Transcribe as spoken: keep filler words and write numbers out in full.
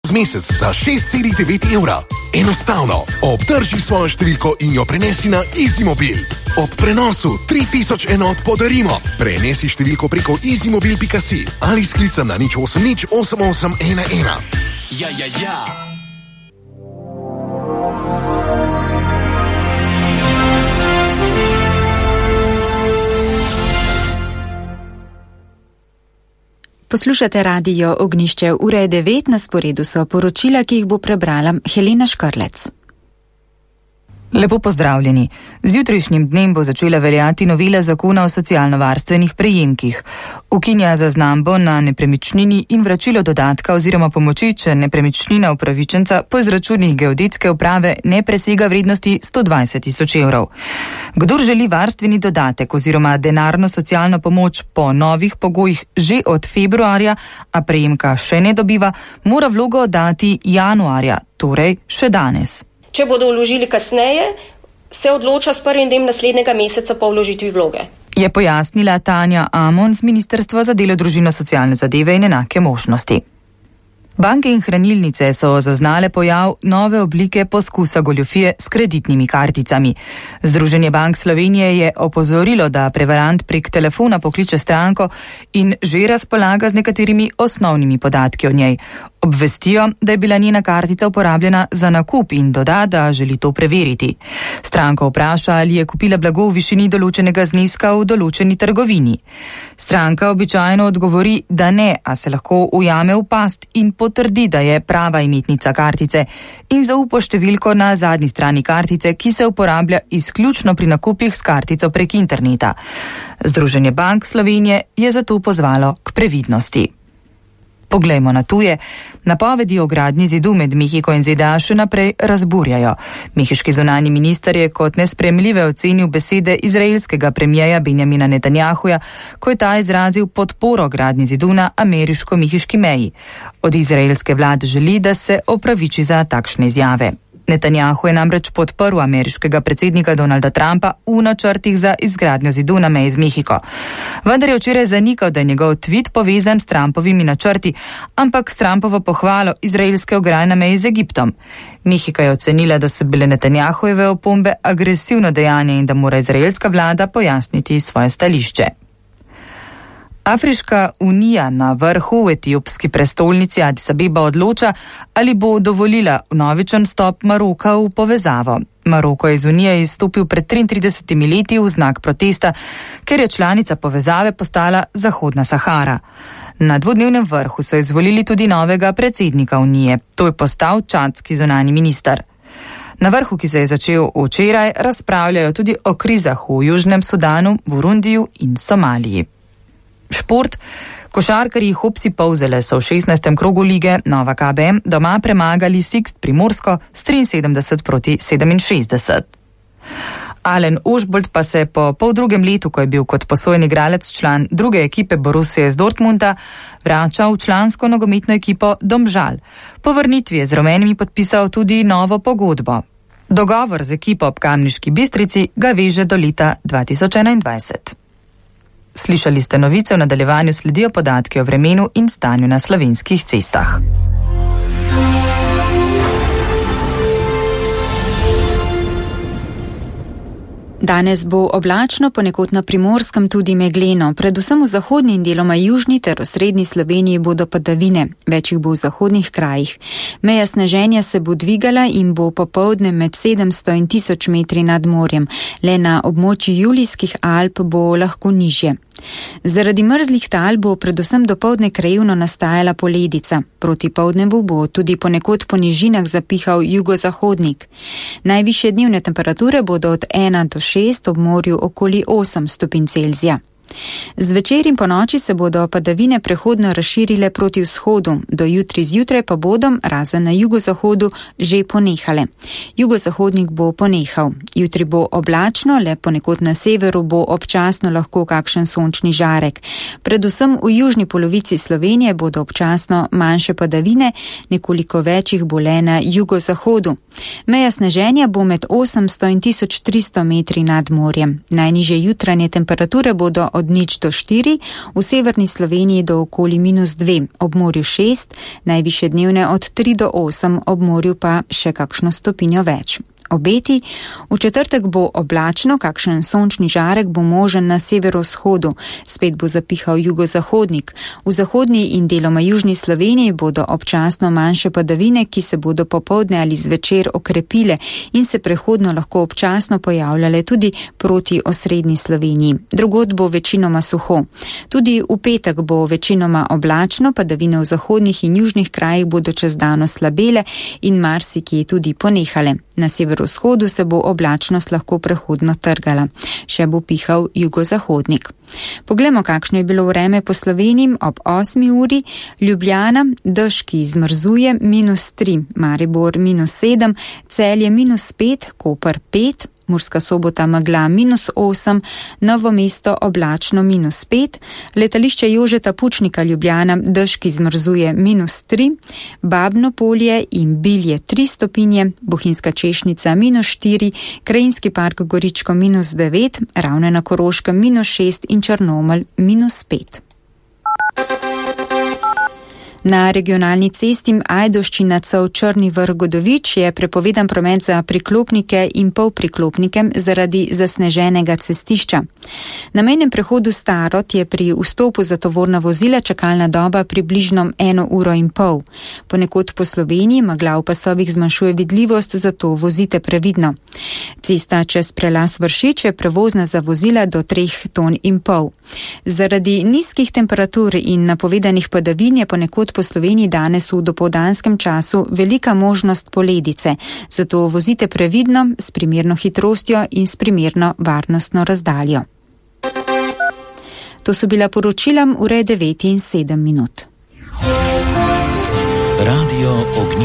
skozi mesec za šest celih devet evra. Enostavno, obdrži svojo številko in jo prenesi na EasyMobil. Ob prenosu tri tisoč enot podarimo. Prenesi številko preko easymobil pika si ali s klicem na nič osem nič osem osem ena ena. Ja, ja, ja. Poslušate radio Ognjišče, ura je devet, na sporedu so poročila, ki jih bo prebrala Helena Škrlec. Lepo pozdravljeni. Z jutrišnjim dnem bo začela veljati novela zakona o socialno-varstvenih prejemkih. Ukinja zaznambo na nepremičnini in vračilo dodatka oziroma pomoči, če nepremičnina upravičenca po izračunih geodetske uprave ne presega vrednosti sto dvajset tisoč evrov. Kdor želi varstveni dodatek oziroma denarno socialno pomoč po novih pogojih že od februarja, a prejemka še ne dobiva, mora vlogo oddati januarja, torej še danes. Če bodo vložili kasneje, se odloča s prvim dnem naslednjega meseca po vložitvi vloge. Je pojasnila Tanja Amon z Ministrstva za delo, družino, socialne zadeve in enake možnosti. Banke in hranilnice so zaznale pojav nove oblike poskusa goljufije s kreditnimi karticami. Združenje bank Slovenije je opozorilo, da prevarant prek telefona pokliče stranko in že razpolaga z nekaterimi osnovnimi podatki o njej. Obvestijo, da je bila njena kartica uporabljena za nakup in doda, da želi to preveriti. Stranko vpraša, ali je kupila blago v višini določenega zneska v določeni trgovini. Stranka običajno odgovori, da ne, a se lahko ujame v past in potrdi, da je prava imetnica kartice in zaupa številko na zadnji strani kartice, ki se uporablja izključno pri nakupih s kartico prek interneta. Združenje bank Slovenije je zato pozvalo k previdnosti. Poglejmo na tuje. Napovedi o gradnji zidu med Mehiko in ZDA še naprej razburjajo. Mehiški zunanji minister je kot nesprejemljive ocenil besede izraelskega premijeja Benjamina Netanjahuja, ko je ta izrazil podporo gradnji zidu na ameriško-mehiški meji. Od izraelske vlade želi, da se opraviči za takšne izjave. Netanjahu je namreč podprl ameriškega predsednika Donalda Trumpa v načrtih za izgradnjo zidu na meji z Mehiko. Vendar je včeraj zanikal, da je njegov tweet povezan s Trumpovimi načrti, ampak s Trumpovo pohvalo izraelske ograje na meji z Egiptom. Mehika je ocenila, da so bile Netanjahujeve opombe agresivno dejanje in da mora izraelska vlada pojasniti svoje stališče. Afriška unija na vrhu v etiopski prestolnici Adis Abeba odloča, ali bo dovolila vnovičen vstop Maroka v povezavo. Maroko je iz unije izstopil pred triintridesetimi leti v znak protesta, ker je članica povezave postala Zahodna Sahara. Na dvodnevnem vrhu so izvolili tudi novega predsednika unije. To je postal čadski zunanji minister. Na vrhu, ki se je začel včeraj, razpravljajo tudi o krizah v Južnem Sudanu, Burundiju in Somaliji. Šport. Košarkarji Hopsi Polzele so v šestnajstem krogu lige Nova K B M doma premagali Sixt Primorsko s triinsedemdeset proti sedeminšestdeset. Alen Ožbolt pa se po poldrugem letu, ko je bil kot posojen igralec član druge ekipe Borussije iz Dortmunda, vrača v člansko nogometno ekipo Domžal. Po vrnitvi je z rumenimi podpisal tudi novo pogodbo. Dogovor z ekipo ob Kamniški Bistrici ga veže do leta dva tisoč enaindvajset. Slišali ste novice, v nadaljevanju sledijo podatki o vremenu in stanju na slovenskih cestah. Danes bo oblačno, ponekod na Primorskem tudi megleno, predvsem v zahodni in deloma južni ter v srednji Sloveniji bodo padavine, več jih bo v zahodnih krajih. Meja sneženja se bo dvigala in bo popoldne med sedemsto in tisoč metri nad morjem, le na območju Julijskih Alp bo lahko nižje. Zaradi mrzlih tal bo predvsem dopoldne krajevno nastajala poledica. Proti poldnevu bo tudi ponekod po nižinah zapihal jugozahodnik. Najvišje dnevne temperature bodo od ena do šest, ob morju okoli osem stopinj Celzija. Zvečer in po noči se bodo padavine prehodno razširile proti vzhodu, do jutri zjutraj pa bodo, razen na jugozahodu, že ponehale. Jugozahodnik bo ponehal. Jutri bo oblačno, le ponekod na severu bo občasno lahko kakšen sončni žarek. Predvsem v južni polovici Slovenije bodo občasno manjše padavine, nekoliko večjih bo le na jugozahodu. Meja sneženja bo med osemsto in tisoč tristo metri nad morjem. Najnižje jutranje temperature bodo od nič do štiri, v severni Sloveniji do okoli minus dve, ob morju šest, najvišje dnevne od tri do osem, ob morju pa še kakšno stopinjo več. Obeti. V četrtek bo oblačno, kakšen sončni žarek bo možen na severovzhodu, spet bo zapihal jugozahodnik. V zahodni in deloma južni Sloveniji bodo občasno manjše padavine, ki se bodo popoldne ali zvečer okrepile in se prehodno lahko občasno pojavljale tudi proti osrednji Sloveniji. Drugod bo večinoma suho. Tudi v petek bo večinoma oblačno, padavine v zahodnih in južnih krajih bodo čez dan oslabele in marsikje tudi ponehale. Na severovzhodu se bo oblačnost lahko prehodno trgala. Še bo pihal jugozahodnik. Poglejmo, kakšno je bilo vreme po Sloveniji ob osmi uri. Ljubljana, dež, ki zmrzuje, minus tri, Maribor minus sedem, Celje minus pet, Koper pet, Murska Sobota megla minus osem, Novo mesto oblačno minus pet, letališče Jožeta Pučnika Ljubljana, dež, ki zmrzuje minus tri, Babno Polje in Bilje tri stopinje, Bohinjska Češnica minus štiri, Krajinski park Goričko minus devet, Ravne na Koroškem minus šest in Črnomelj minus pet. Na regionalni cesti Ajdovščina Črni vrh Godovič je prepovedan promet za priklopnike in polpriklopnike zaradi zasneženega cestišča. Na mejnem prehodu Starod je pri vstopu za tovorna vozila čakalna doba približno eno uro in pol. Ponekod po Sloveniji megla v pasovih zmanjšuje vidljivost, zato vozite previdno. Cesta čez prelaz Vršič je prevozna za vozila do treh ton in pol. Zaradi nizkih temperatur in napovedanih padavin je ponekod po Sloveniji danes v dopoldanskem času velika možnost poledice, zato vozite previdno, s primerno hitrostjo in s primerno varnostno razdaljo. To so bila poročila ure devet in sedem minut. Radio